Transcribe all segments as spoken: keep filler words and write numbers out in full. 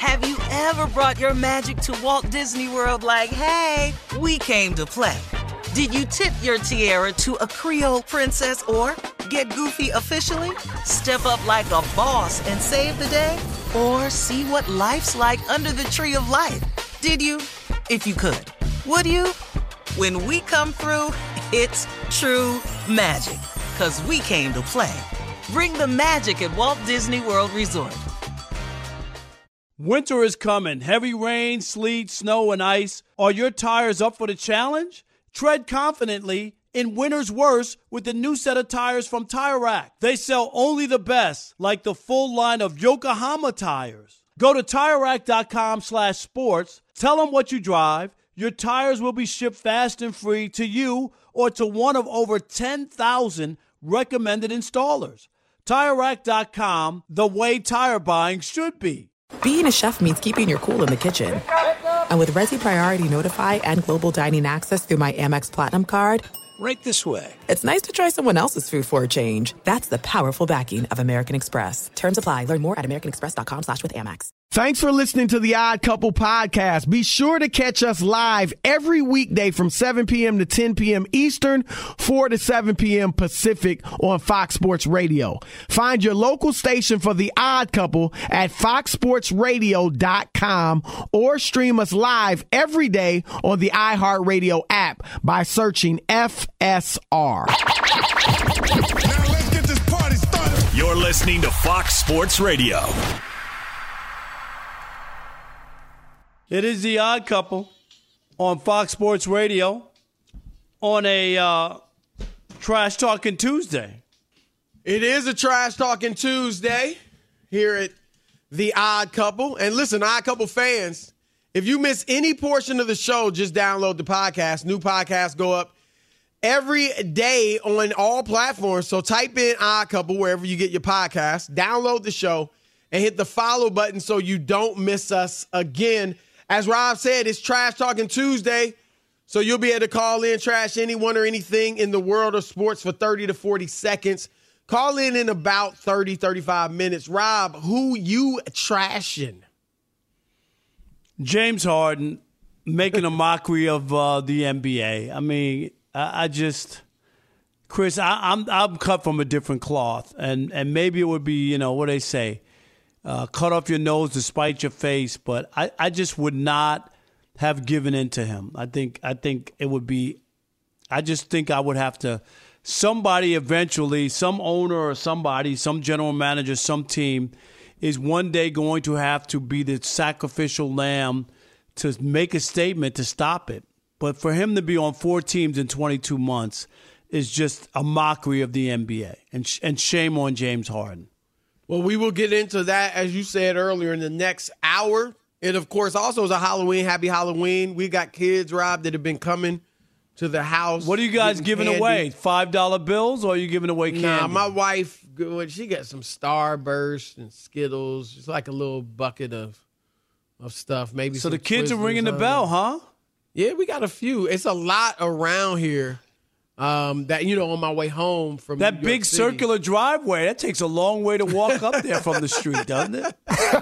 Have you ever brought your magic to Walt Disney World like, hey, we came to play? Did you tip your tiara to a Creole princess or get goofy officially? Step up like a boss and save the day? Or see what life's like under the tree of life? Did you? If you could. Would you? When we come through, it's true magic. 'Cause we came to play. Bring the magic at Walt Disney World Resort. Winter is coming. Heavy rain, sleet, snow, and ice. Are your tires up for the challenge? Tread confidently in winter's worst with the new set of tires from Tire Rack. They sell only the best, like the full line of Yokohama tires. Go to Tire Rack dot com slash sports. Tell them what you drive. Your tires will be shipped fast and free to you or to one of over ten thousand recommended installers. Tire Rack dot com, the way tire buying should be. Being a chef means keeping your cool in the kitchen. And with Resi Priority Notify and Global Dining Access through my Amex Platinum card, right this way. It's nice to try someone else's food for a change. That's the powerful backing of American Express. Terms apply. Learn more at americanexpress.com slash with Amex. Thanks for listening to the Odd Couple podcast. Be sure to catch us live every weekday from seven p.m. to ten p.m. Eastern, four to seven p.m. Pacific on Fox Sports Radio. Find your local station for the Odd Couple at fox sports radio dot com or stream us live every day on the iHeartRadio app by searching F S R. Now let's get this party started. You're listening to Fox Sports Radio. It is the Odd Couple on Fox Sports Radio on a uh, Trash Talking Tuesday. It is a Trash Talking Tuesday here at the Odd Couple. And listen, Odd Couple fans, if you miss any portion of the show, just download the podcast. New podcasts go up every day on all platforms. So type in Odd Couple wherever you get your podcast, download the show, and hit the follow button so you don't miss us again. As Rob said, it's Trash Talking Tuesday, so you'll be able to call in, trash anyone or anything in the world of sports for thirty to forty seconds. Call in in about thirty, thirty-five minutes. Rob, who you trashing? James Harden making a mockery of uh, the N B A. I mean, I, I just, Chris, I, I'm I'm cut from a different cloth, and and maybe it would be, you know, what they say. Uh, cut off your nose to spite your face, but I, I just would not have given in to him. I think I think it would be I just think I would have to somebody eventually, some owner or somebody, some general manager, some team is one day going to have to be the sacrificial lamb to make a statement to stop it. But for him to be on four teams in twenty-two months is just a mockery of the N B A, and sh- and shame on James Harden. Well, we will get into that, as you said earlier, in the next hour. It, of course, also is a Halloween. Happy Halloween. We got kids, Rob, that have been coming to the house. What are you guys giving candy. away? five dollar bills, or are you giving away candy? Nah, my wife, she got some Starburst and Skittles. It's like a little bucket of of stuff. Maybe So some the kids are Twizzlers ringing the on bell, it. huh? Yeah, we got a few. It's a lot around here. Um, that, you know, on my way home from that New York big City. circular driveway, that takes a long way to walk up there from the street, doesn't it?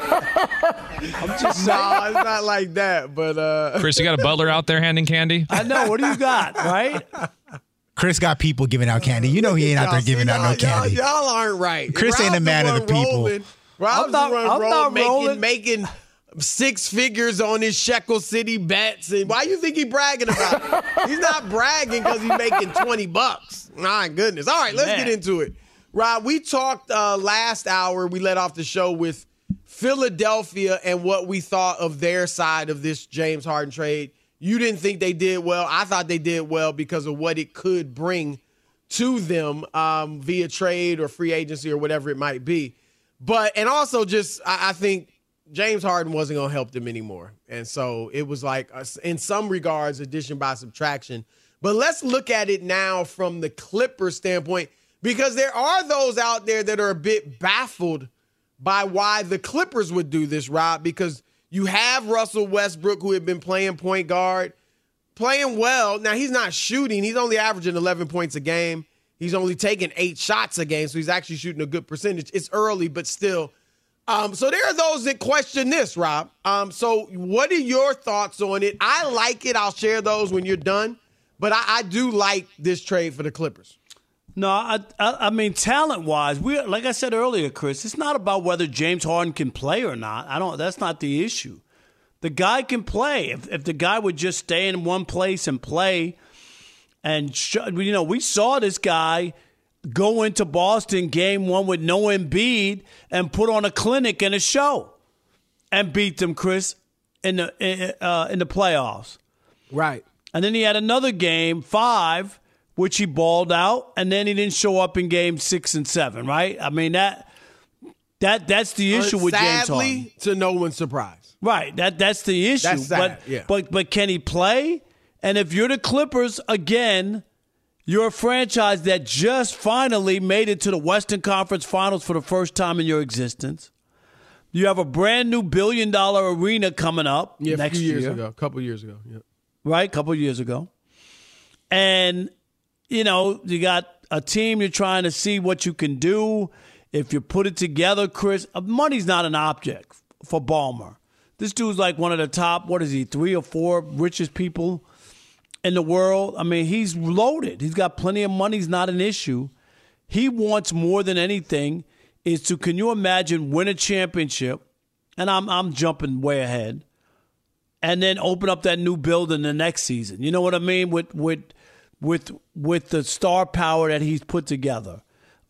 I'm just saying. No, it's not like that, but uh Chris, you got a butler out there handing candy? I know. What do you got, right? Chris got people giving out candy. You know he ain't out there giving out no candy. Y'all, y'all aren't right. Chris ain't a man of the people. Rolling. Rob's I'm not- the one I'm rolling, not making, rolling. making six figures on his Shekel City bets. And why you think he bragging about it? He's not bragging because he's making twenty bucks. My goodness. All right, let's Man. get into it. Rob, we talked uh, last hour. We let off the show with Philadelphia and what we thought of their side of this James Harden trade. You didn't think they did well. I thought they did well because of what it could bring to them um, via trade or free agency or whatever it might be. But, and also just, I, I think James Harden wasn't going to help them anymore. And so it was like, uh, in some regards, addition by subtraction. But let's look at it now from the Clippers standpoint, because there are those out there that are a bit baffled by why the Clippers would do this, Rob, because you have Russell Westbrook, who had been playing point guard, playing well. Now, he's not shooting. He's only averaging eleven points a game. He's only taking eight shots a game, so he's actually shooting a good percentage. It's early, but still. Um, so there are those that question this, Rob. Um, so what are your thoughts on it? I like it. I'll share those when you're done. But I, I do like this trade for the Clippers. No, I, I, I mean, talent-wise, we like I said earlier, Chris, it's not about whether James Harden can play or not. I don't. That's not the issue. The guy can play. If, if the guy would just stay in one place and play, and sh- you know, we saw this guy go into Boston game one with no Embiid and put on a clinic and a show and beat them, Chris, in the in, uh, in the playoffs. Right. And then he had another game, five, which he balled out, and then he didn't show up in game six and seven, right? I mean, that that that's the issue with James Harden. Sadly, to no one's surprise. Right. That that's the issue. That's sad, but, yeah. but but can he play? And if you're the Clippers, again, you're a franchise that just finally made it to the Western Conference Finals for the first time in your existence. You have a brand new billion dollar arena coming up yeah, next a few years year. ago, a couple years ago. Yeah. Right, a couple years ago. And, you know, you got a team you're trying to see what you can do. If you put it together, Chris, money's not an object for Ballmer. This dude's like one of the top, what is he, three or four richest people in the world. I mean, he's loaded. He's got plenty of money. He's not an issue. He wants more than anything is to, can you imagine, win a championship, and I'm I'm jumping way ahead, and then open up that new building the next season. You know what I mean? With with with with the star power that he's put together.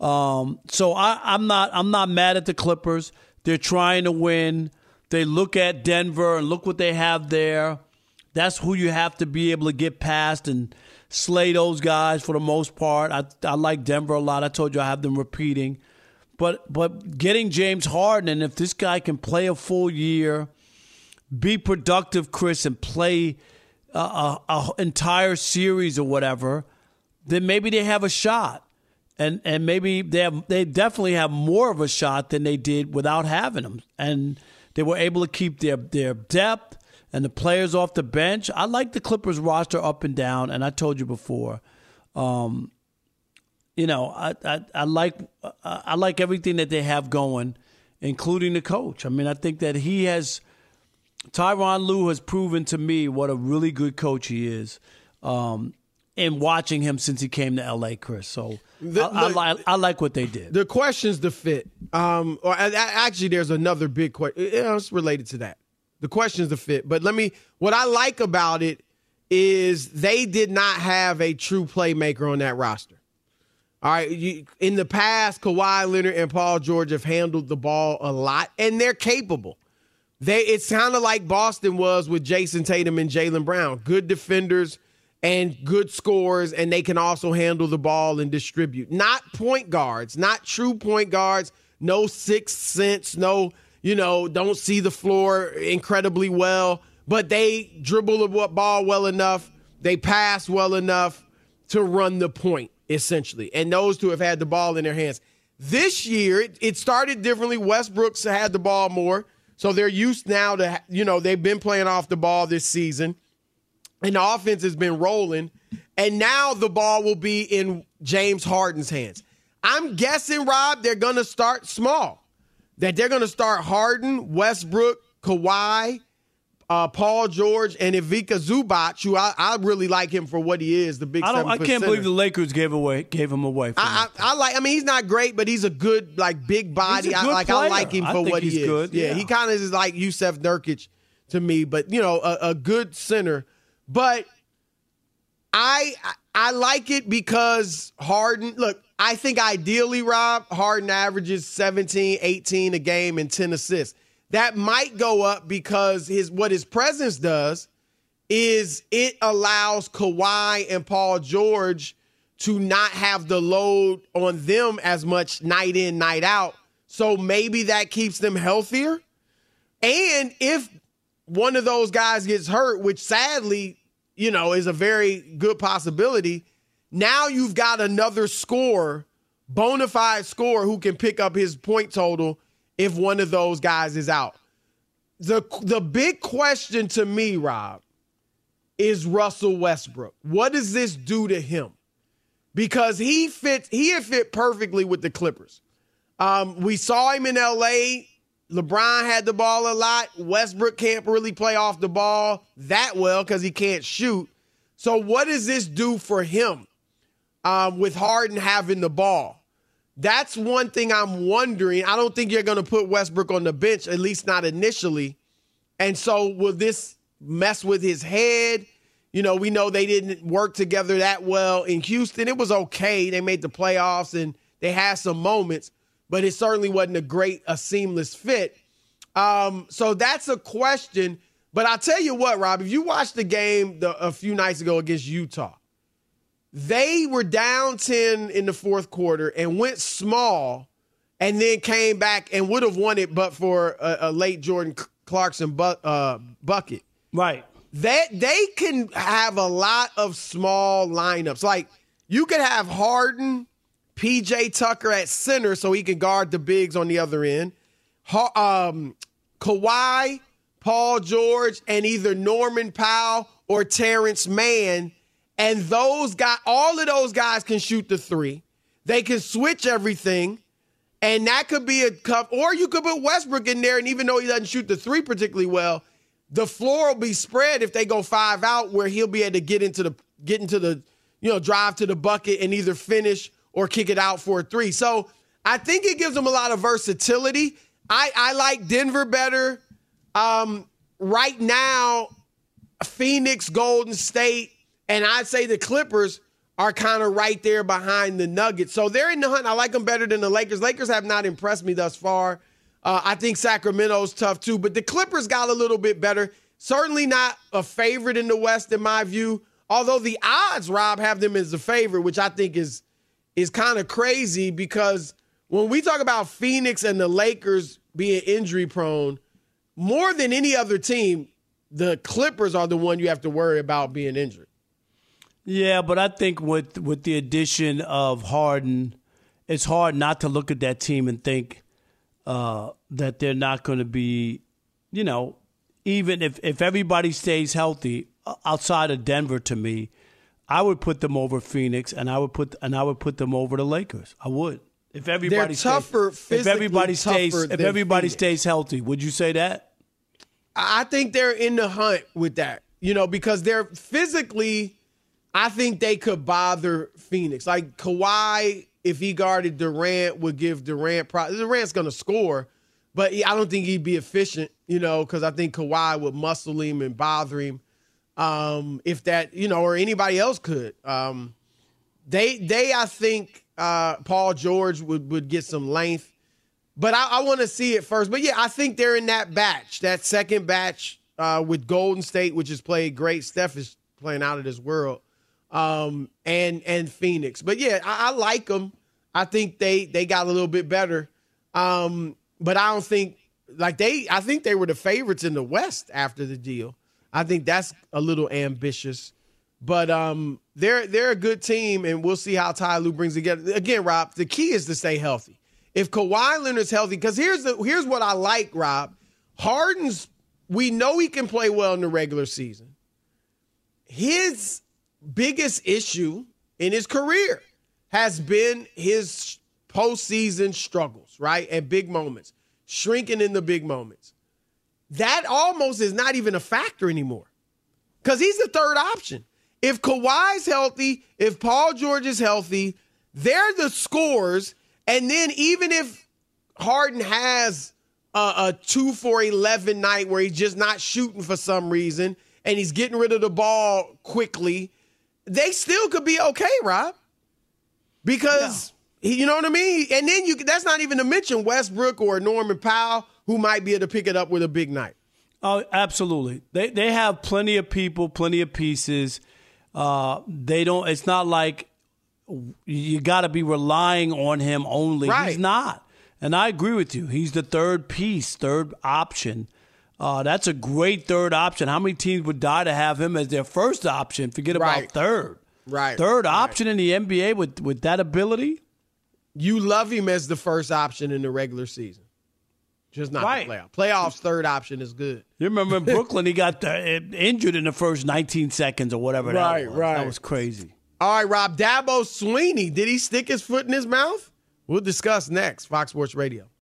Um, so I, I'm not I'm not mad at the Clippers. They're trying to win. They look at Denver and look what they have there. That's who you have to be able to get past and slay those guys for the most part. I I like Denver a lot. I told you I have them repeating. But but getting James Harden, and if this guy can play a full year, be productive, Chris, and play a, a, a entire series or whatever, then maybe they have a shot. And and maybe they have, they definitely have more of a shot than they did without having him. And they were able to keep their, their depth and the players off the bench. I like the Clippers roster up and down, and I told you before, um, you know, I, I I like I like everything that they have going, including the coach. I mean, I think that he has Tyronn Lue has proven to me what a really good coach he is, um, in watching him since he came to L A, Chris. So The, I, I, the, like I like what they did. The question's the fit. Um, or actually, there's another big question. It's related to that. The question's the fit. But let me. What I like about it is they did not have a true playmaker on that roster. All right, you, in the past, Kawhi Leonard and Paul George have handled the ball a lot, and they're capable. They it's kind of like Boston was with Jason Tatum and Jaylen Brown, good defenders and good scorers, and they can also handle the ball and distribute. Not point guards, not true point guards. No sixth sense, no you know don't see the floor incredibly well, but they dribble the ball well enough. They pass well enough to run the point. Essentially, and those two have had the ball in their hands. This year, it, it started differently. Westbrook's had the ball more, so they're used now to, you know, they've been playing off the ball this season, and the offense has been rolling, and now the ball will be in James Harden's hands. I'm guessing, Rob, they're going to start small, that they're going to start Harden, Westbrook, Kawhi, Uh, Paul George, and Ivica Zubac, who I, I really like him for what he is, the big I don't. I seven-foot can't center. believe the Lakers gave away gave him away. From I, I, I like. I mean, he's not great, but he's a good, like, big body. He's a I good like. player. I like him I for think what he's he is. good, Yeah, yeah. he kind of is like Yusef Nurkic to me, but you know, a, a good center. But I I like it because Harden. Look, I think ideally, Rob, Harden averages seventeen, eighteen a game and ten assists. That might go up because his what his presence does is it allows Kawhi and Paul George to not have the load on them as much night in, night out. So maybe that keeps them healthier. And if one of those guys gets hurt, which sadly, you know, is a very good possibility, now you've got another scorer, bona fide scorer, who can pick up his point total if one of those guys is out. The the big question to me, Rob, is Russell Westbrook. What does this do to him? Because he fits, he had fit perfectly with the Clippers. Um, we saw him in L A LeBron had the ball a lot. Westbrook can't really play off the ball that well because he can't shoot. So what does this do for him um, with Harden having the ball? That's one thing I'm wondering. I don't think you're going to put Westbrook on the bench, at least not initially. And so will this mess with his head? You know, we know they didn't work together that well in Houston. It was okay. They made the playoffs and they had some moments, but it certainly wasn't a great, a seamless fit. Um, so that's a question. But I'll tell you what, Rob, if you watched the game the, a few nights ago against Utah, they were down ten in the fourth quarter and went small and then came back and would have won it but for a, a late Jordan Clarkson bu- uh, bucket. Right. That they can have a lot of small lineups. Like you could have Harden, P J Tucker at center so he can guard the bigs on the other end. Ha- um, Kawhi, Paul George, and either Norman Powell or Terrence Mann. And those guys, all of those guys can shoot the three. They can switch everything. And that could be a cup. Or you could put Westbrook in there, and even though he doesn't shoot the three particularly well, the floor will be spread if they go five out, where he'll be able to get into the get into the, you know, drive to the bucket and either finish or kick it out for a three. So I think it gives them a lot of versatility. I, I like Denver better. Um, right now, Phoenix, Golden State, and I'd say the Clippers are kind of right there behind the Nuggets. So they're in the hunt. I like them better than the Lakers. Lakers have not impressed me thus far. Uh, I think Sacramento's tough too, but the Clippers got a little bit better. Certainly not a favorite in the West in my view, although the odds, Rob, have them as a favorite, which I think is is kind of crazy because when we talk about Phoenix and the Lakers being injury prone, more than any other team, the Clippers are the one you have to worry about being injured. Yeah, but I think with with the addition of Harden, it's hard not to look at that team and think uh, that they're not going to be, you know, even if, if everybody stays healthy outside of Denver, to me, I would put them over Phoenix, and I would put and I would put them over the Lakers. I would. If everybody they're tougher, stays, if everybody stays, tougher if everybody Phoenix. stays healthy, would you say that? I think they're in the hunt with that, you know, because they're physically. I think they could bother Phoenix. Like Kawhi, if he guarded Durant, would give Durant pro- – Durant's going to score, but I don't think he'd be efficient, you know, because I think Kawhi would muscle him and bother him um, if that – you know, or anybody else could. Um, they, they I think uh, Paul George would, would get some length, but I, I want to see it first. But, yeah, I think they're in that batch, that second batch uh, with Golden State, which has played great. Steph is playing out of this world. Um, and and Phoenix. But, yeah, I, I like them. I think they they got a little bit better. Um, but I don't think – like they – I think they were the favorites in the West after the deal. I think that's a little ambitious. But um, they're, they're a good team, and we'll see how Ty Lue brings together. Again, Rob, the key is to stay healthy. If Kawhi Leonard's healthy – because here's, the, here's what I like, Rob. Harden's – we know he can play well in the regular season. His – biggest issue in his career has been his postseason struggles, right? And big moments, shrinking in the big moments. That almost is not even a factor anymore because he's the third option. If Kawhi's healthy, if Paul George is healthy, they're the scorers. And then even if Harden has a, a two for eleven night where he's just not shooting for some reason and he's getting rid of the ball quickly, they still could be okay, Rob, because yeah. you know what I mean? And then you that's not even to mention Westbrook or Norman Powell, who might be able to pick it up with a big night. Oh, absolutely. They they have plenty of people, plenty of pieces. Uh, they don't. It's not like you got to be relying on him only. Right. He's not. And I agree with you. He's the third piece, third option. Uh, that's a great third option. How many teams would die to have him as their first option? Forget about right. third. Right. Third right. option in the N B A with, with that ability? You love him as the first option in the regular season. Just not right. the playoff. Playoffs, third option is good. You remember in Brooklyn, he got uh, injured in the first nineteen seconds or whatever right, that was. Right, That was crazy. All right, Rob, Dabo Swinney, did he stick his foot in his mouth? We'll discuss next. Fox Sports Radio.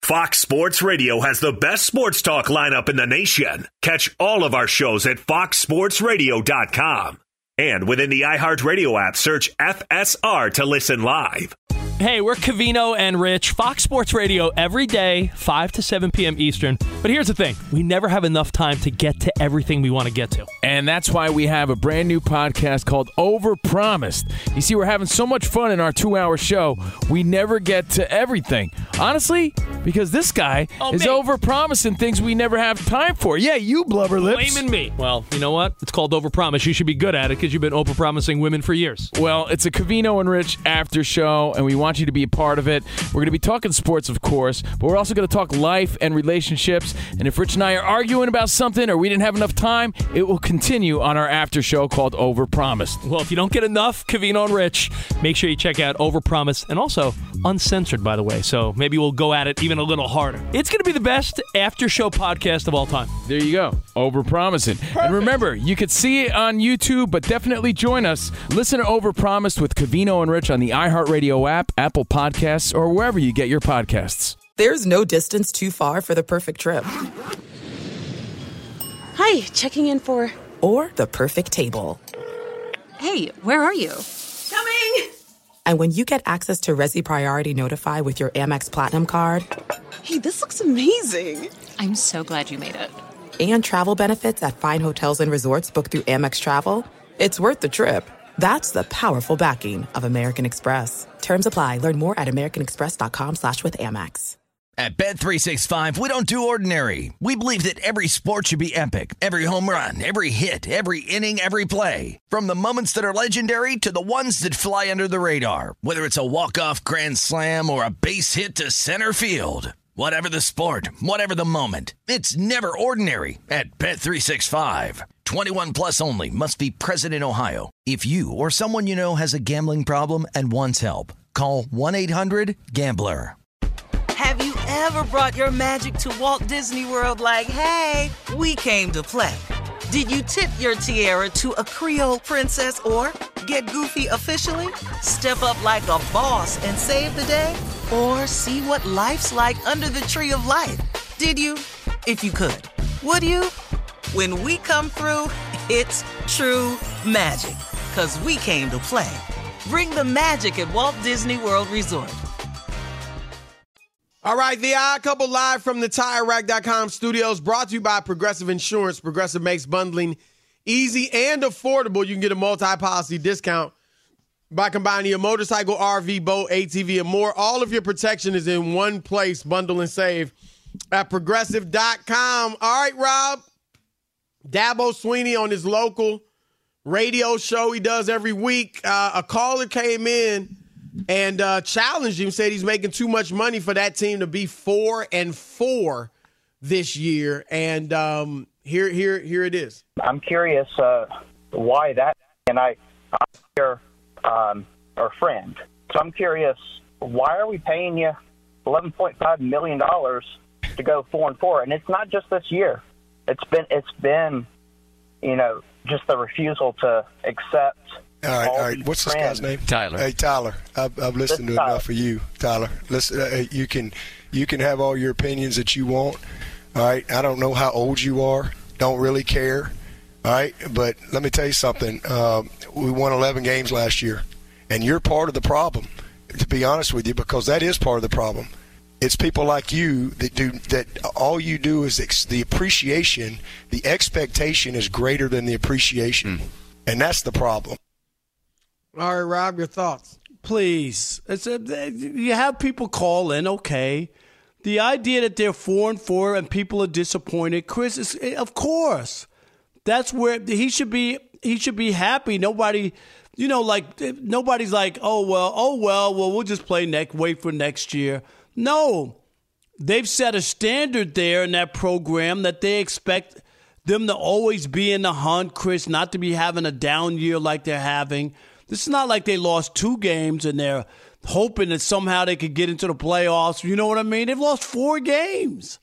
Fox Sports Radio has the best sports talk lineup in the nation. Catch all of our shows at fox sports radio dot com. And within the iHeartRadio app, search F S R to listen live. Hey, we're Covino and Rich, Fox Sports Radio every day, five to seven p.m. Eastern. But here's the thing. We never have enough time to get to everything we want to get to. And that's why we have a brand new podcast called Overpromised. You see, we're having so much fun in our two-hour show, we never get to everything. Honestly, because this guy Oh, is me. overpromising things we never have time for. Yeah, you blubber lips. Blaming me. Well, you know what? It's called Overpromise. You should be good at it because you've been overpromising women for years. Well, it's a Covino and Rich after show, and we want you to be a part of it. We're going to be talking sports, of course, but we're also going to talk life and relationships. And if Rich and I are arguing about something or we didn't have enough time, it will continue on our after show called Overpromised. Well, if you don't get enough Covino and Rich, make sure you check out Overpromise, and also uncensored, by the way. So maybe we'll go at it even a little harder. It's going to be the best after show podcast of all time. There you go. Overpromising. And remember, you could see it on YouTube, but definitely join us. Listen to Overpromised with Covino and Rich on the iHeartRadio app, Apple Podcasts, or wherever you get your podcasts. There's no distance too far for the perfect trip. Hi, checking in for... Or the perfect table. Hey, where are you? Coming! And when you get access to Resi Priority Notify with your Amex Platinum card... Hey, this looks amazing. I'm so glad you made it. And travel benefits at fine hotels and resorts booked through Amex Travel, it's worth the trip. That's the powerful backing of American Express. Terms apply. Learn more at americanexpress.com slash with Amex. At Bet three sixty-five, we don't do ordinary. We believe that every sport should be epic. Every home run, every hit, every inning, every play. From the moments that are legendary to the ones that fly under the radar. Whether it's a walk-off grand slam or a base hit to center field. Whatever the sport, whatever the moment, it's never ordinary at Bet three sixty-five. twenty-one plus only. Must be present in Ohio. If you or someone you know has a gambling problem and wants help, call one eight hundred gambler. Have you ever brought your magic to Walt Disney World like, hey, we came to play? Did you tip your tiara to a Creole princess or get goofy officially? Step up like a boss and save the day? Or see what life's like under the tree of life? Did you? If you could. Would you? When we come through, it's true magic. 'Cause we came to play. Bring the magic at Walt Disney World Resort. All right, the Odd Couple live from the Tire Rack dot com studios, brought to you by Progressive Insurance. Progressive makes bundling easy and affordable. You can get a multi-policy discount by combining your motorcycle, R V, boat, A T V, and more. All of your protection is in one place. Bundle and save at Progressive dot com. All right, Rob. Dabo Swinney on his local radio show he does every week. Uh, a caller came in and uh, challenged him, said he's making too much money for that team to be four and four this year. And um, here, here, here it is. I'm curious uh, why that. And I, I'm your um, our friend, so I'm curious, why are we paying you eleven point five million dollars to go four and four? And it's not just this year. It's been, it's been, you know, just the refusal to accept. All right, all all right. What's this guy's name? Tyler. Hey, Tyler. I've, I've listened to Tyler. enough of you, Tyler. Listen, uh, you can you can have all your opinions that you want. All right. I don't know how old you are. Don't really care. All right. But let me tell you something. Um, we won eleven games last year, and you're part of the problem. To be honest with you, because that is part of the problem. It's people like you that do that. All you do is ex- the appreciation. The expectation is greater than the appreciation, mm. and that's the problem. All right, Rob, your thoughts. Please. It's a, you have people call in, okay. The idea that they're four and four and people are disappointed, Chris, is, of course. That's where he should be. He should be happy. Nobody, you know, like nobody's like, oh, well, oh, well, well, we'll just play next, wait for next year. No. They've set a standard there in that program that they expect them to always be in the hunt, Chris, not to be having a down year like they're having. This is not like they lost two games and they're hoping that somehow they could get into the playoffs. You know what I mean? They've lost four games.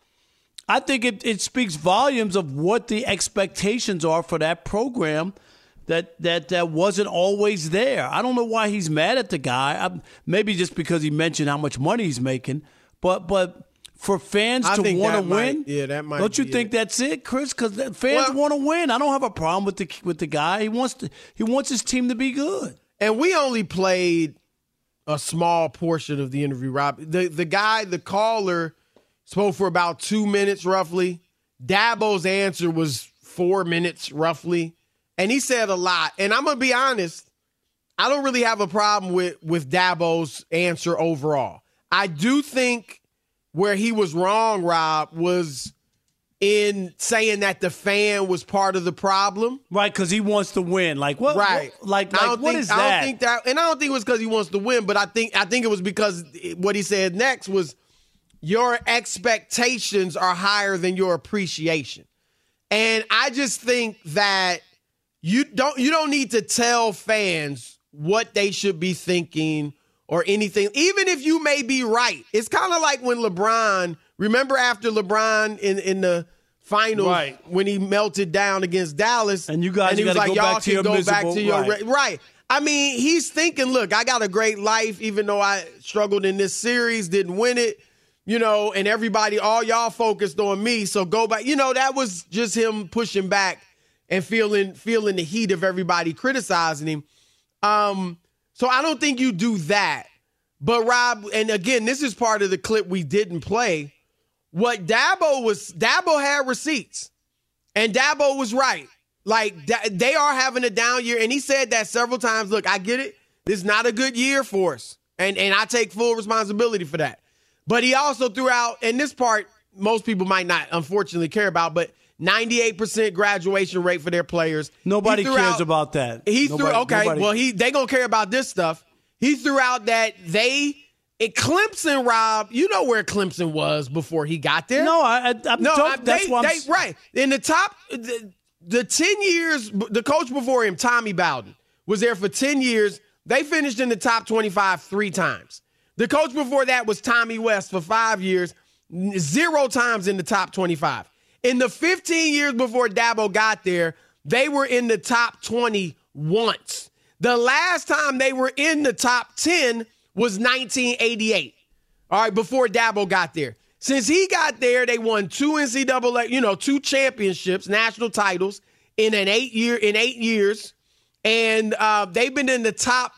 I think it, it speaks volumes of what the expectations are for that program that that that wasn't always there. I don't know why he's mad at the guy. I, maybe just because he mentioned how much money he's making. But but for fans I to think want to that might- win? yeah, that might Don't you be think it. that's it, Chris? Because fans Well- want to win. I don't have a problem with the with the guy. He wants to. He wants his team to be good. And we only played a small portion of the interview, Rob. The the guy, the caller, spoke for about two minutes roughly. Dabo's answer was four minutes roughly. And he said a lot. And I'm going to be honest, I don't really have a problem with, with Dabo's answer overall. I do think where he was wrong, Rob, was in saying that the fan was part of the problem. Right, because he wants to win. Like what? Right. What, like, I like don't what think, is I that? don't think that, and I don't think it was because he wants to win, but I think I think it was because what he said next was your expectations are higher than your appreciation. And I just think that you don't you don't need to tell fans what they should be thinking or anything, even if you may be right. It's kind of like when LeBron, remember after LeBron in, in the finals Right. when he melted down against Dallas. And you guys and he was gotta like, go y'all back to can your go back miserable- to your right. ra- right. I mean, he's thinking, look, I got a great life, even though I struggled in this series, didn't win it, you know, and everybody, all y'all focused on me. So go back. You know, that was just him pushing back and feeling feeling the heat of everybody criticizing him. Um, so I don't think you do that. But Rob, and again, this is part of the clip we didn't play. What Dabo was, Dabo had receipts. And Dabo was right. Like, da- they are having a down year. And he said that several times. Look, I get it. This is not a good year for us. And, and I take full responsibility for that. But he also threw out, and this part most people might not, unfortunately, care about, but ninety-eight percent graduation rate for their players. Nobody He threw cares out- about that. He Nobody- threw, okay, nobody- well, he they going to care about this stuff. He threw out that they, it, Clemson, Rob, you know where Clemson was before he got there. No, I, I, I'm No, talking, I- that's they, why I'm they, s- right. In the top, the, the ten years, the coach before him, Tommy Bowden, was there for ten years. They finished in the top twenty-five three times. The coach before that was Tommy West for five years, zero times in the top twenty-five. In the fifteen years before Dabo got there, they were in the top twenty once. The last time they were in the top ten was nineteen eighty-eight. All right, before Dabo got there. Since he got there, they won two N C double A, you know, two championships, national titles in an eight year in eight years, and uh, they've been in the top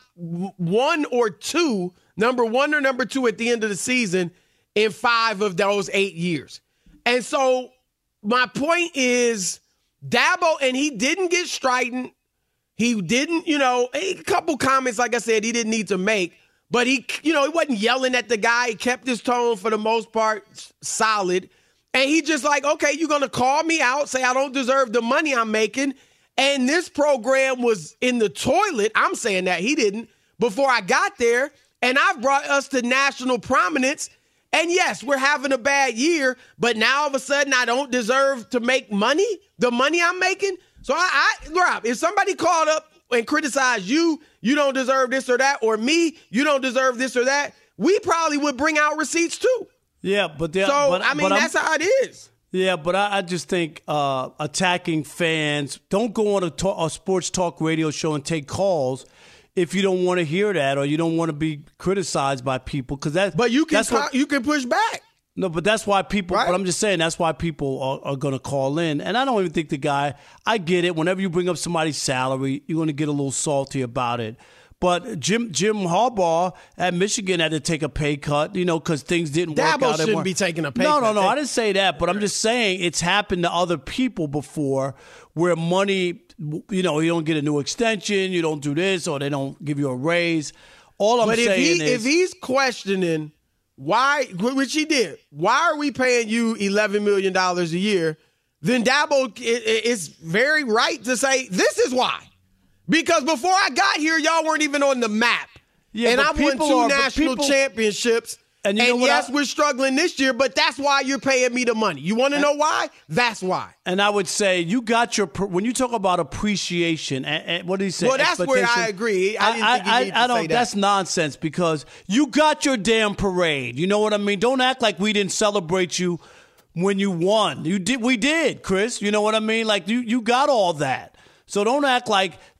one or two, number one or number two at the end of the season in five of those eight years. And so my point is, Dabo, and he didn't get strident. He didn't, you know, a couple comments, like I said, he didn't need to make. But he, you know, he wasn't yelling at the guy. He kept his tone for the most part solid. And he just like, okay, you're going to call me out, say I don't deserve the money I'm making. And this program was in the toilet. I'm saying that he didn't before I got there. And I've brought us to national prominence. And yes, we're having a bad year, but now all of a sudden I don't deserve to make money, the money I'm making. So I, I Rob, if somebody called up and criticized you, you don't deserve this or that, or me, you don't deserve this or that, we probably would bring out receipts too. Yeah, but there, So, but, I mean, but I'm- that's how it is. Yeah, but I, I just think uh, attacking fans, don't go on a, talk, a sports talk radio show and take calls if you don't want to hear that or you don't want to be criticized by people. Cause that, But you can that's what, co- you can push back. No, but that's why people, Right. but I'm just saying that's why people are, are going to call in. And I don't even think the guy, I get it. Whenever you bring up somebody's salary, you're going to get a little salty about it. But Jim Jim Harbaugh at Michigan had to take a pay cut, you know, because things didn't work out. Dabo It shouldn't weren't- be taking a pay no, cut. No, no, They- I didn't say that. But I'm just saying it's happened to other people before where money, you know, you don't get a new extension, you don't do this, or they don't give you a raise. All I'm but if saying he is, if he's questioning why, which he did, why are we paying you eleven million dollars a year? Then Dabo is very right to say this is why. Because before I got here, y'all weren't even on the map. Yeah, and but I won people two are- but national people- championships. And And, you know what yes, I- we're struggling this year, but that's why you're paying me the money. You want to know why? That's why. And I would say you got your when you talk about appreciation. And, and what did he say? Well, that's where Expectation. I agree. I didn't think you I, need to I don't. say that. That's nonsense because you got your damn parade. You know what I mean? Don't act like we didn't celebrate you when you won. You did. We did, Chris. You know what I mean? Like you, you got all that. So don't act like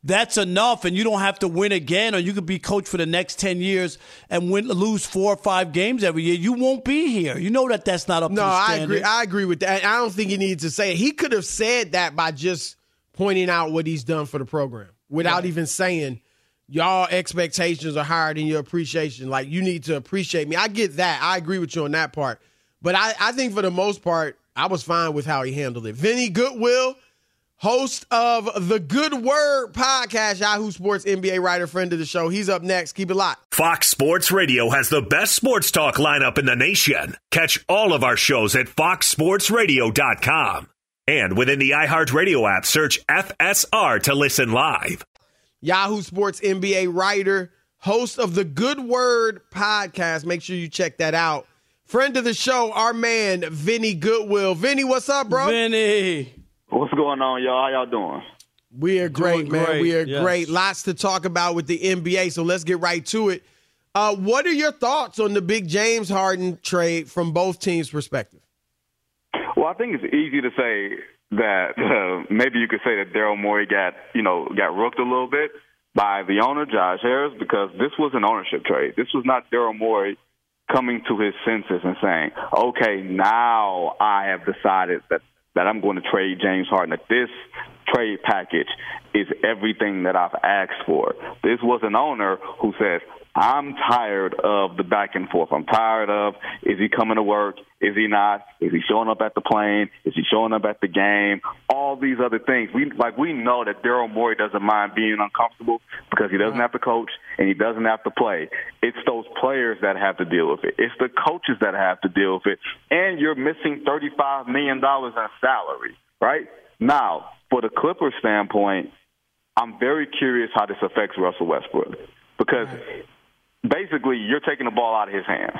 that's enough, and you don't have to win again, or you could be coach for the next ten years and win, lose four or five games every year, you won't be here. You know that that's not up no, to the I standard. agree. I agree with that. I don't think he needs to say it. He could have said that by just pointing out what he's done for the program without right. even saying, y'all expectations are higher than your appreciation. Like, you need to appreciate me. I get that. I agree with you on that part. But I, I think for the most part, I was fine with how he handled it. Vinny Goodwill, host of the Good Word podcast, Yahoo Sports N B A writer, friend of the show. He's up next. Keep it locked. Fox Sports Radio has the best sports talk lineup in the nation. Catch all of our shows at fox sports radio dot com. And within the iHeartRadio app, search F S R to listen live. Yahoo Sports N B A writer, host of the Good Word podcast. Make sure you check that out. Friend of the show, our man, Vinny Goodwill. Vinny, what's up, bro? Vinny. What's going on, y'all? How y'all doing? We are great, Doing man. great, We are yes. great. Lots to talk about with the N B A, so let's get right to it. Uh, what are your thoughts on the big James Harden trade from both teams' perspective? Well, I think it's easy to say that uh, maybe you could say that Daryl Morey got, you know, got rooked a little bit by the owner, Josh Harris, because this was an ownership trade. This was not Daryl Morey coming to his senses and saying, okay, now I have decided that, that I'm going to trade James Harden, that this trade package is everything that I've asked for. This was an owner who says, I'm tired of the back and forth. I'm tired of, is he coming to work? Is he not? Is he showing up at the plane? Is he showing up at the game? All these other things. We like we know that Daryl Morey doesn't mind being uncomfortable because he doesn't have to coach and he doesn't have to play. It's those players that have to deal with it. It's the coaches that have to deal with it. And you're missing thirty-five million dollars in salary, right? Now, for the Clippers standpoint, I'm very curious how this affects Russell Westbrook because basically you're taking the ball out of his hands.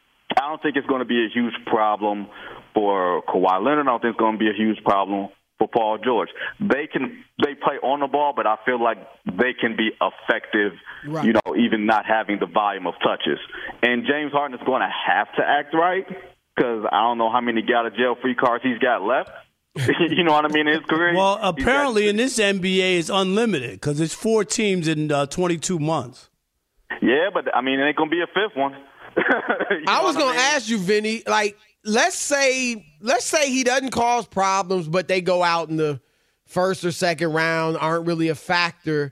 I don't think it's going to be a huge problem for Kawhi Leonard. I don't think it's going to be a huge problem for Paul George. They can they play on the ball, but I feel like they can be effective, right. you know, even not having the volume of touches. And James Harden is going to have to act right because I don't know how many get out of jail free cards he's got left. You know what I mean in his career? Well, apparently in this N B A it's unlimited because it's four teams in uh, twenty-two months. Yeah, but I mean, it ain't going to be a fifth one. I was going to ask you, Vinny, like, let's say let's say he doesn't cause problems, but they go out in the first or second round, aren't really a factor.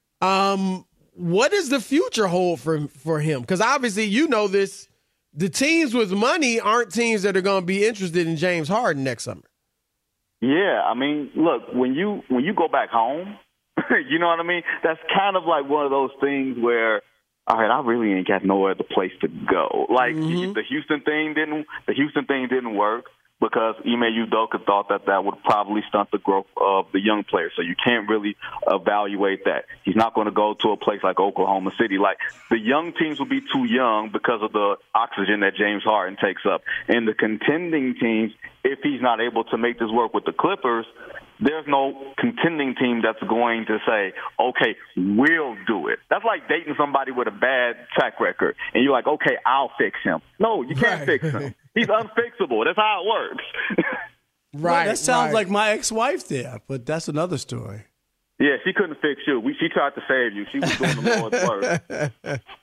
Um, what does the future hold for, for him? Because obviously, you know this, the teams with money aren't teams that are going to be interested in James Harden next summer. Yeah, I mean, look, when you when you go back home, you know what I mean? That's kind of like one of those things where, all right, I really ain't got no other place to go. Like mm-hmm. the Houston thing didn't, the Houston thing didn't work because Ime Udoka thought that that would probably stunt the growth of the young players. So you can't really evaluate that. He's not going to go to a place like Oklahoma City. Like the young teams will be too young because of the oxygen that James Harden takes up. And the contending teams, if he's not able to make this work with the Clippers, there's no contending team that's going to say, okay, we'll do it. That's like dating somebody with a bad track record, and you're like, okay, I'll fix him. No, you can't right. fix him. He's unfixable. That's how it works. Right. Well, that sounds right. like my ex-wife there, but that's another story. Yeah, she couldn't fix you. We, she tried to save you. She was doing the Lord's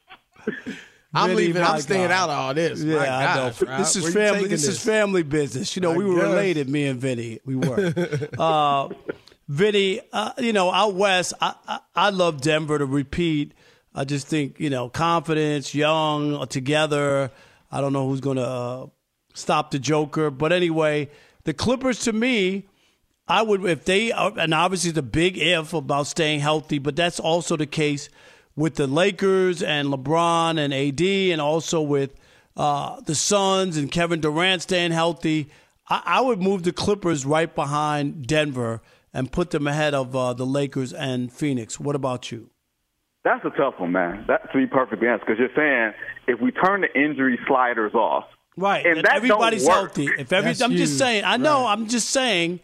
work. I'm really leaving. I'm staying God. out of all this. Yeah, my I gosh, know. Rob. This is Where family. This, this is family business. You know, I we were guess. related, me and Vinny. We were. uh, Vinny, uh, you know, out west, I, I I love Denver to repeat. I just think, you know, confidence, young, together. I don't know who's going to uh, stop the Joker. But anyway, the Clippers, to me, I would, if they, are, and obviously it's a big if about staying healthy, but that's also the case with the Lakers and LeBron and A D, and also with uh, the Suns and Kevin Durant staying healthy. I, I would move the Clippers right behind Denver and put them ahead of uh, the Lakers and Phoenix. What about you? That's a tough one, man. That, to be perfectly honest, because you're saying if we turn the injury sliders off, right, and, and that everybody's don't work. healthy. If every, That's I'm huge. just saying, I know, Right. I'm just saying,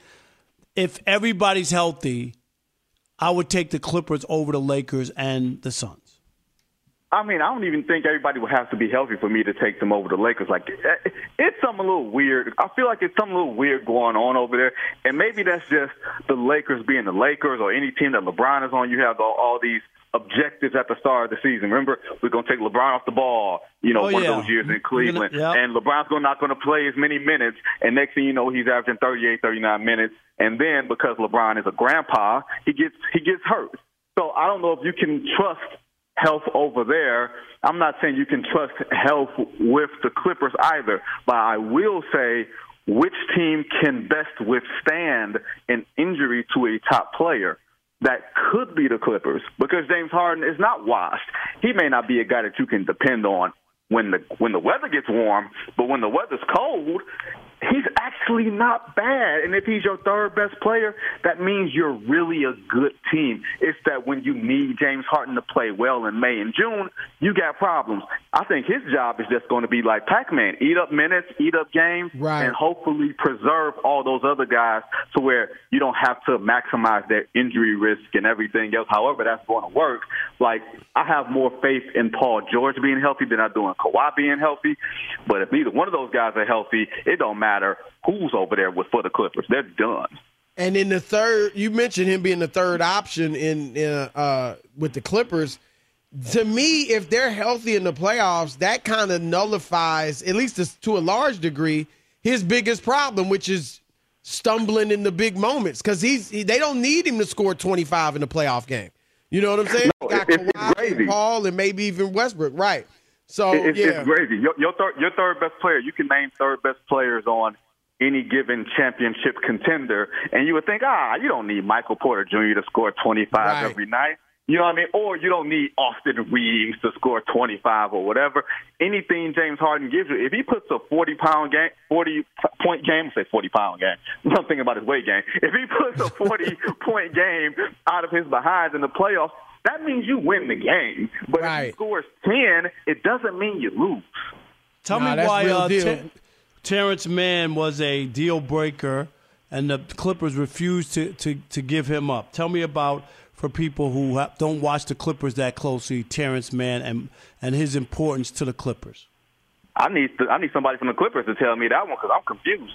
if everybody's healthy, I would take the Clippers over the Lakers and the Suns. I mean, I don't even think everybody would have to be healthy for me to take them over the Lakers. Like, it's something a little weird. I feel like it's something a little weird going on over there. And maybe that's just the Lakers being the Lakers, or any team that LeBron is on. You have all, all these objectives at the start of the season. Remember, we're going to take LeBron off the ball, you know, oh, one yeah. of those years in Cleveland. Gonna, yep. And LeBron's gonna, not going to play as many minutes. And next thing you know, he's averaging thirty-eight, thirty-nine minutes. And then because LeBron is a grandpa, he gets he gets hurt. So I don't know if you can trust health over there. I'm not saying you can trust health with the Clippers either, but I will say which team can best withstand an injury to a top player. That could be the Clippers, because James Harden is not washed. He may not be a guy that you can depend on when the when the weather gets warm, but when the weather's cold, he's actually not bad. And if he's your third best player, that means you're really a good team. It's that when you need James Harden to play well in May and June, you got problems. I think his job is just going to be like Pac-Man, eat up minutes, eat up games, right. and hopefully preserve all those other guys to where you don't have to maximize their injury risk and everything else. However that's going to work. Like, I have more faith in Paul George being healthy than I do in Kawhi being healthy. But if neither one of those guys are healthy, it don't matter who's over there with for the Clippers. They're done. And in the third, you mentioned him being the third option in, in uh, with the Clippers. To me, if they're healthy in the playoffs, that kind of nullifies, at least to a large degree, his biggest problem, which is stumbling in the big moments. Because he's he, they don't need him to score twenty-five in the playoff game. You know what I'm saying? No, got it's, Kawhi it's crazy. and Paul and maybe even Westbrook, right? So it's, yeah, it's crazy. Your, your, third, your third best player, you can name third best players on any given championship contender, and you would think, ah, you don't need Michael Porter Junior to score twenty-five right. every night. You know what I mean? Or you don't need Austin Reeves to score twenty-five or whatever. Anything James Harden gives you, if he puts a forty-pound game, forty-point game, say forty-pound game. I'm thinking about his weight game. If he puts a forty-point game out of his behinds in the playoffs, that means you win the game. But right. if he scores ten, it doesn't mean you lose. Tell nah, me why uh, Ter- Ter- Terrence Mann was a deal breaker and the Clippers refused to, to, to give him up. Tell me about, for people who ha- don't watch the Clippers that closely, Terrence Mann and and his importance to the Clippers. I need to, I need somebody from the Clippers to tell me that one, because I'm confused.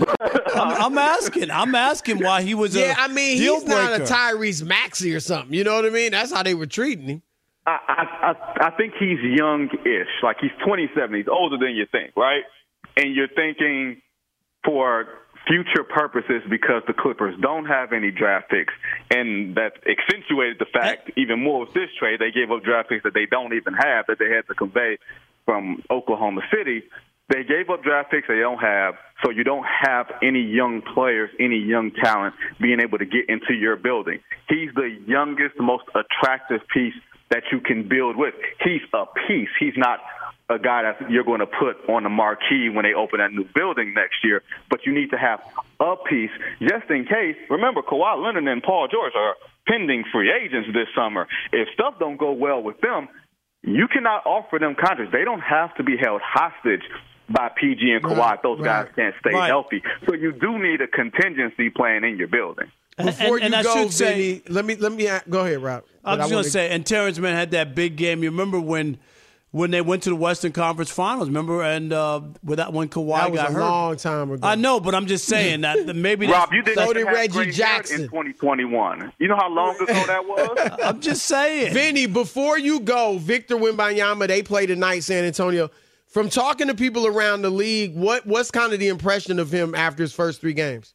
I'm, I'm asking. I'm asking why he was yeah, a I mean, deal he's breaker. not a Tyrese Maxey or something. You know what I mean? That's how they were treating him. I, I, I, I think he's young-ish. Like, he's twenty-seven. He's older than you think, right? And you're thinking for future purposes, because the Clippers don't have any draft picks, and that accentuated the fact even more with this trade. They gave up draft picks that they don't even have, that they had to convey from Oklahoma City. They gave up draft picks they don't have, so you don't have any young players, any young talent being able to get into your building. He's the youngest, most attractive piece that you can build with. He's a piece. He's not a guy that you're going to put on the marquee when they open that new building next year, but you need to have a piece just in case. Remember, Kawhi Leonard and Paul George are pending free agents this summer. If stuff don't go well with them, you cannot offer them contracts. They don't have to be held hostage by P G and Kawhi. Right, Those right, guys can't stay right. healthy. So you do need a contingency plan in your building. Before and, and you I go, should say, Vinny, let me let me go ahead, Rob. I was going to say, and Terrence Mann had that big game. You remember when when they went to the Western Conference Finals? Remember, and uh, with that when Kawhi that was got a hurt. long time ago. I know, but I'm just saying that maybe. Rob, you didn't so even did have Reggie gray hair Jackson in twenty twenty-one. You know how long ago that was? I'm just saying, Vinny. Before you go, Victor Wembanyama, they played tonight, San Antonio. From talking to people around the league, what what's kind of the impression of him after his first three games?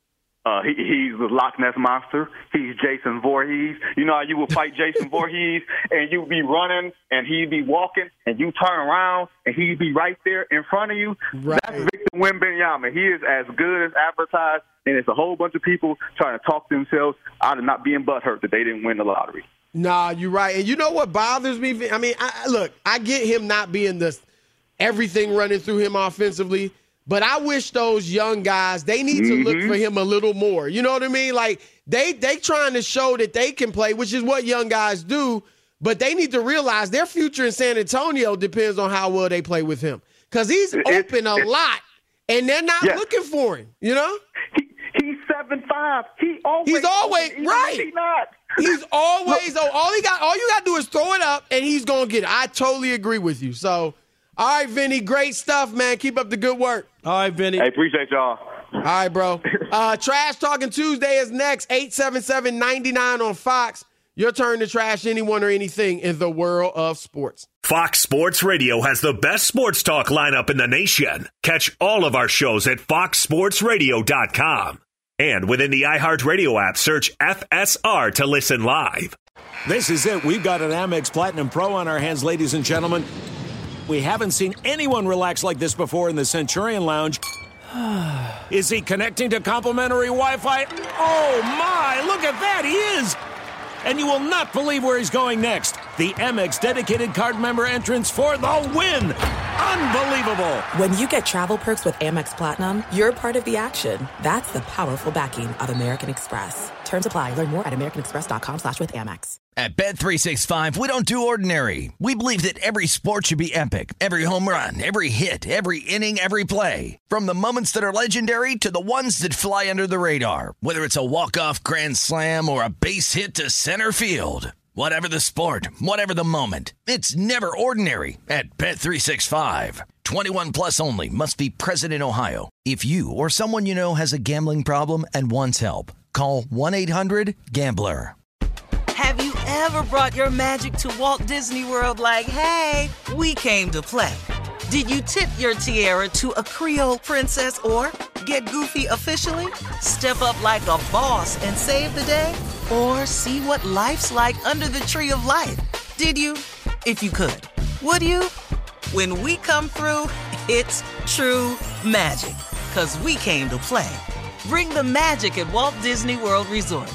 Uh, he, he's the Loch Ness Monster. He's Jason Voorhees. You know how you would fight Jason Voorhees and you'd be running and he'd be walking and you turn around and he'd be right there in front of you? Right. That's Victor Wembanyama. He is as good as advertised, and it's a whole bunch of people trying to talk themselves out of not being butthurt that they didn't win the lottery. Nah, you're right. And you know what bothers me? I mean, I, look, I get him not being the everything running through him offensively, but I wish those young guys, they need to mm-hmm. look for him a little more. You know what I mean? Like, they they trying to show that they can play, which is what young guys do, but they need to realize their future in San Antonio depends on how well they play with him. Because he's it, open a it, lot, and they're not yes. looking for him, you know? He, he's seven five. He always He's always, open, right. He's not. He's always all he got. All you got to do is throw it up, and he's gonna get it. I totally agree with you. So, all right, Vinny, great stuff, man. Keep up the good work. All right, Vinny. Hey, appreciate y'all. All right, bro. Uh, Trash Talking Tuesday is next. eight seven seven, nine nine on Fox. Your turn to trash anyone or anything in the world of sports. Fox Sports Radio has the best sports talk lineup in the nation. Catch all of our shows at fox sports radio dot com. And within the iHeartRadio app, search F S R to listen live. This is it. We've got an Amex Platinum Pro on our hands, ladies and gentlemen. We haven't seen anyone relax like this before in the Centurion Lounge. Is he connecting to complimentary Wi-Fi? Oh, my. Look at that. He is. And you will not believe where he's going next. The Amex dedicated card member entrance for the win. Unbelievable. When you get travel perks with Amex Platinum, you're part of the action. That's the powerful backing of American Express. Terms apply. Learn more at americanexpress.com slash with Amex. At Bet three sixty-five, we don't do ordinary. We believe that every sport should be epic. Every home run, every hit, every inning, every play. From the moments that are legendary to the ones that fly under the radar. Whether it's a walk-off grand slam or a base hit to center field. Whatever the sport, whatever the moment, it's never ordinary at Bet three sixty-five. twenty-one plus only. Must be present in Ohio. If you or someone you know has a gambling problem and wants help, call one eight hundred gambler. Have you ever brought your magic to Walt Disney World like, hey, we came to play? Did you tip your tiara to a Creole princess or get goofy officially? Step up like a boss and save the day? Or see what life's like under the tree of life? Did you? If you could. Would you? When we come through, it's true magic. 'Cause we came to play. Bring the magic at Walt Disney World Resort.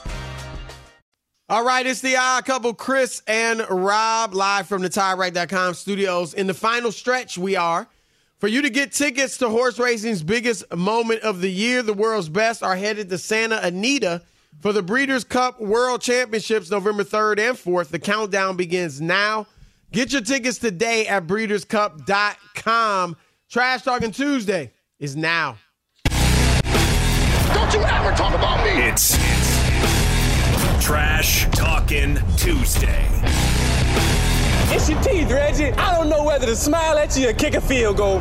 All right, it's the Odd Couple, Chris and Rob, live from the Tire Rack dot com studios. In the final stretch, we are. For you to get tickets to horse racing's biggest moment of the year, the world's best are headed to Santa Anita for the Breeders' Cup World Championships November third and fourth. The countdown begins now. Get your tickets today at breeders cup dot com. Trash Talking Tuesday is now. Don't you ever talk about me! It's, it's Trash Talking Tuesday. It's your teeth, Reggie. I don't know whether to smile at you or kick a field goal,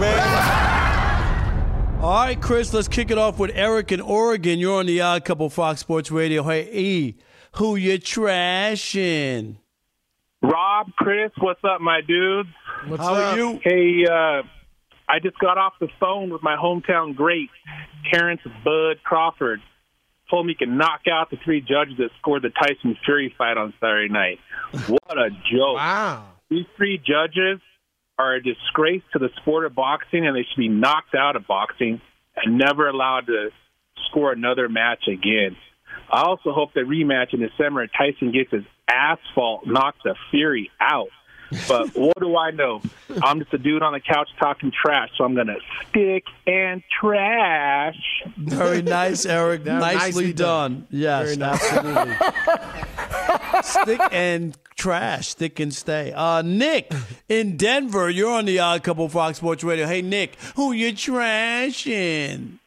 man. All right, Chris, let's kick it off with Eric in Oregon. You're on the Odd Couple Fox Sports Radio. Hey, E, who you trashing? Rob, Chris, what's up, my dudes? What's How up? are you? Hey, uh, I just got off the phone with my hometown great, Terrence Bud Crawford. Told me he could knock out the three judges that scored the Tyson Fury fight on Saturday night. What a joke. Wow. These three judges are a disgrace to the sport of boxing, and they should be knocked out of boxing and never allowed to score another match again. I also hope the rematch in December, Tyson gets his asphalt, knocks the Fury out. But what do I know? I'm just a dude on the couch talking trash, so I'm going to stick and trash. Very nice, Eric. Nicely, nicely done. done. Yes, Very nice. absolutely. Stick and trash, stick and stay. Uh, Nick in Denver, you're on the Odd Couple Fox Sports Radio. Hey, Nick, who you trashing?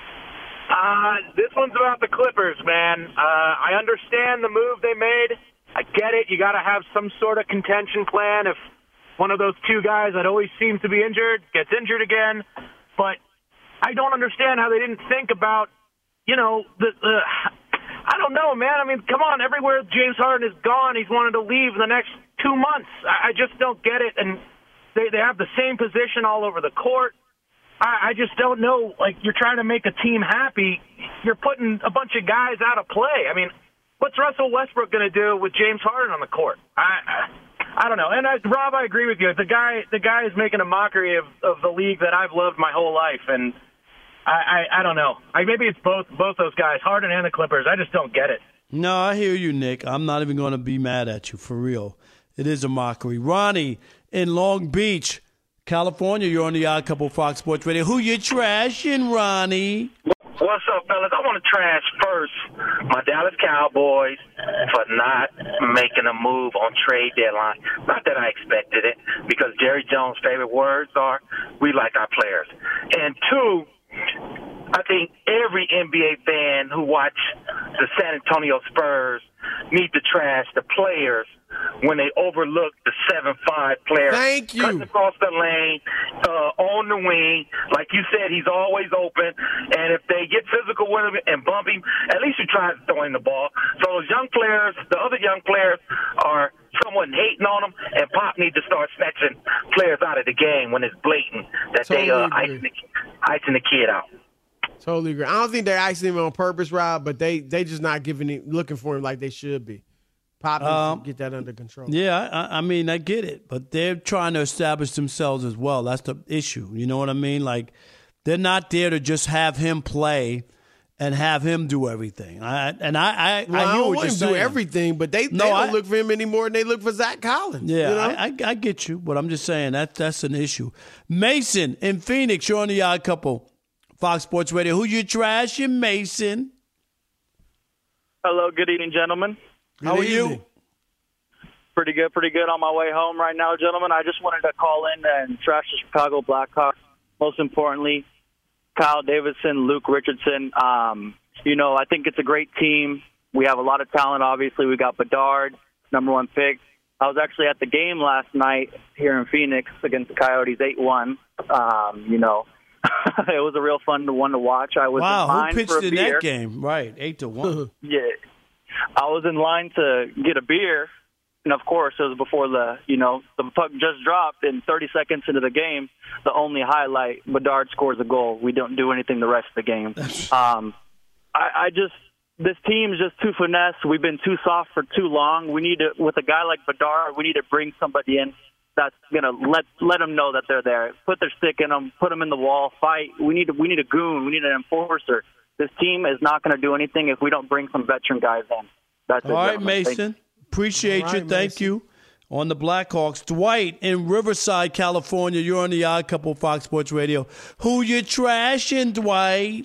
Uh, this one's about the Clippers, man. Uh, I understand the move they made. I get it. You got to have some sort of contention plan if one of those two guys that always seems to be injured gets injured again. But I don't understand how they didn't think about, you know, the, the I don't know, man. I mean, come on. Everywhere James Harden is gone, he's wanted to leave in the next two months. I, I just don't get it. And they, they have the same position all over the court. I, I just don't know. Like, you're trying to make a team happy. You're putting a bunch of guys out of play. I mean, what's Russell Westbrook going to do with James Harden on the court? I, I, I don't know. And I, Rob, I agree with you. The guy, the guy is making a mockery of, of the league that I've loved my whole life, and I, I, I don't know. I, maybe it's both both those guys, Harden and the Clippers. I just don't get it. No, I hear you, Nick. I'm not even going to be mad at you, for real. It is a mockery. Ronnie in Long Beach, California, you're on the Odd Couple Fox Sports Radio. Who you trashing, Ronnie? What's up, fellas? I want to trash first my Dallas Cowboys for not making a move on trade deadline. Not that I expected it, because Jerry Jones' favorite words are, we like our players. And two, I think every N B A fan who watched the San Antonio Spurs need to trash the players when they overlook the seven five player. Thank you. Cutting across the lane, uh, on the wing. Like you said, he's always open. And if they get physical with him and bump him, at least you try throwing the ball. So those young players, the other young players are somewhat hating on them, and Pop needs to start snatching players out of the game when it's blatant that Totally they uh, agree. icing the, icing the kid out. Totally agree. I don't think they're icing him on purpose, Rob, but they they just not giving him, looking for him like they should be. Pop needs Um, to get that under control. Yeah, I, I mean, I get it, but they're trying to establish themselves as well. That's the issue. You know what I mean? Like, they're not there to just have him play and have him do everything. I, and I, I, Well, I, I hear don't what want you're him to saying. do everything, but they, No, they don't I- look for him anymore than they look for Zach Collins. Yeah, you know? I, I, I get you, but I'm just saying that that's an issue. Mason in Phoenix, you're on the Odd Couple, Fox Sports Radio. Who you trashing, Mason? Hello, good evening, gentlemen. How are you? Pretty good, pretty good on my way home right now, gentlemen. I just wanted to call in and trash the Chicago Blackhawks. Most importantly, Kyle Davidson, Luke Richardson. Um, you know, I think it's a great team. We have a lot of talent, obviously. We got Bedard, number one pick. I was actually at the game last night here in Phoenix against the Coyotes, eight one. Um, you know, it was a real fun one to watch. I was in Wow, line who pitched for a in beer. that game? Right, eight to one. Yeah. I was in line to get a beer, and of course, it was before the, you know, the puck just dropped, and thirty seconds into the game, the only highlight, Bedard scores a goal. We don't do anything the rest of the game. Um, I, I just, this team is just too finesse. We've been too soft for too long. We need to, with a guy like Bedard, we need to bring somebody in that's going to let let them know that they're there. Put their stick in them, put them in the wall, fight. We need, we need a goon. We need an enforcer. This team is not going to do anything if we don't bring some veteran guys in. That's All it, right, gentlemen. Thank Mason. Appreciate All you. right, Thank Mason. you. On the Blackhawks, Dwight in Riverside, California. You're on the Odd Couple, Fox Sports Radio. Who you trashing, Dwight?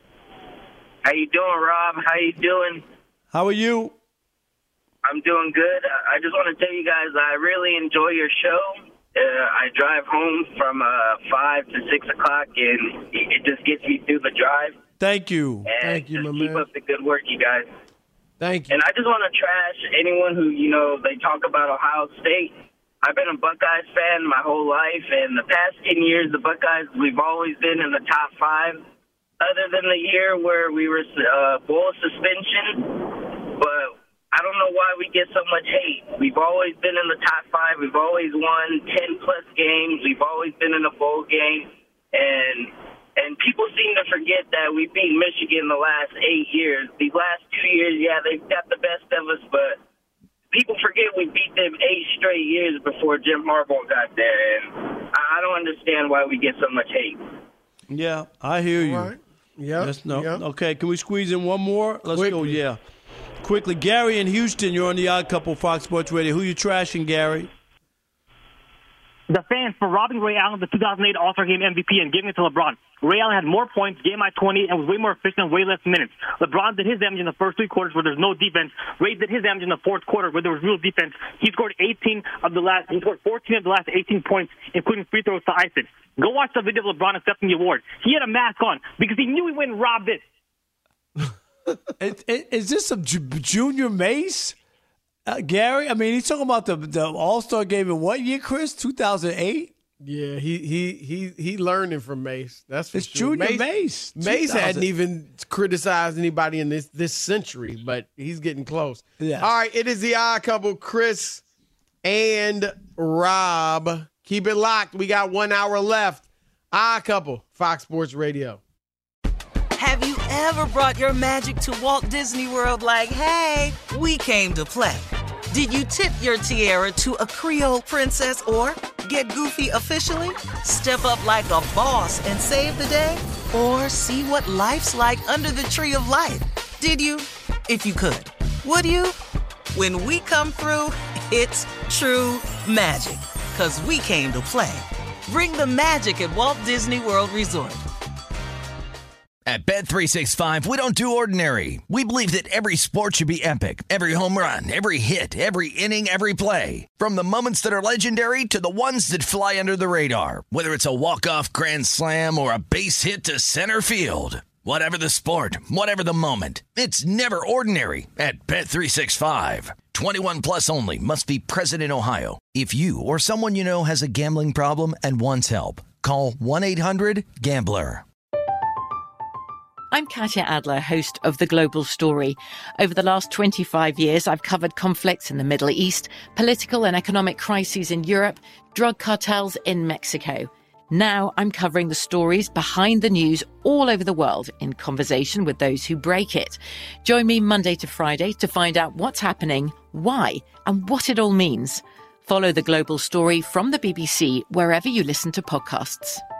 How you doing, Rob? How you doing? How are you? I'm doing good. I just want to tell you guys I really enjoy your show. Uh, I drive home from uh, five to six o'clock, and it just gets me through the drive. Thank you. And Thank you, just my keep man. up the good work, you guys. Thank you. And I just want to trash anyone who, you know, they talk about Ohio State. I've been a Buckeyes fan my whole life, and the past ten years, the Buckeyes, we've always been in the top five, other than the year where we were uh, bowl suspension. But I don't know why we get so much hate. We've always been in the top five. We've always won ten-plus games. We've always been in a bowl game. And and people seem to forget that we beat Michigan the last eight years. These last two years, yeah, they've got the best of us, but people forget we beat them eight straight years before Jim Harbaugh got there. And I don't understand why we get so much hate. Yeah, I hear you. All right. Yep. Yes, no. Yep. Okay, can we squeeze in one more? Let's go, Quickly. yeah. Quickly. Gary in Houston, you're on the Odd Couple, Fox Sports Radio. Who you trashing, Gary? The fans for robbing Ray Allen the two thousand eight All-Star Game M V P and giving it to LeBron. Ray Allen had more points, game high twenty, and was way more efficient and way less minutes. LeBron did his damage in the first three quarters where there's no defense. Ray did his damage in the fourth quarter where there was real defense. He scored eighteen of the last, he scored fourteen of the last eighteen points, including free throws to ice it. Go watch the video of LeBron accepting the award. He had a mask on because he knew he wouldn't rob this. is, is this some ju- Junior Mace? Uh, Gary? I mean, he's talking about the, the All-Star game in what year, Chris? two thousand eight? Yeah, he he he he learning from Mace. That's for It's sure. Junior Mace. Mace two thousand. hadn't even criticized anybody in this this century, but he's getting close. Yeah. All right, it is the Odd Couple, Chris and Rob. Keep it locked. We got one hour left. Odd Couple, Fox Sports Radio. Have you ever brought your magic to Walt Disney World like, hey, we came to play? Did you tip your tiara to a Creole princess or get goofy officially? Step up like a boss and save the day? Or see what life's like under the tree of life? Did you? If you could. Would you? When we come through, it's true magic. 'Cause we came to play. Bring the magic at Walt Disney World Resort. At Bet three sixty-five, we don't do ordinary. We believe that every sport should be epic. Every home run, every hit, every inning, every play. From the moments that are legendary to the ones that fly under the radar. Whether it's a walk-off grand slam or a base hit to center field. Whatever the sport, whatever the moment, it's never ordinary at Bet three sixty-five. twenty-one plus only. Must be present in Ohio. If you or someone you know has a gambling problem and wants help, call one eight hundred gambler. I'm Katya Adler, host of The Global Story. Over the last twenty-five years, I've covered conflicts in the Middle East, political and economic crises in Europe, drug cartels in Mexico. Now I'm covering the stories behind the news all over the world in conversation with those who break it. Join me Monday to Friday to find out what's happening, why, and what it all means. Follow The Global Story from the B B C wherever you listen to podcasts.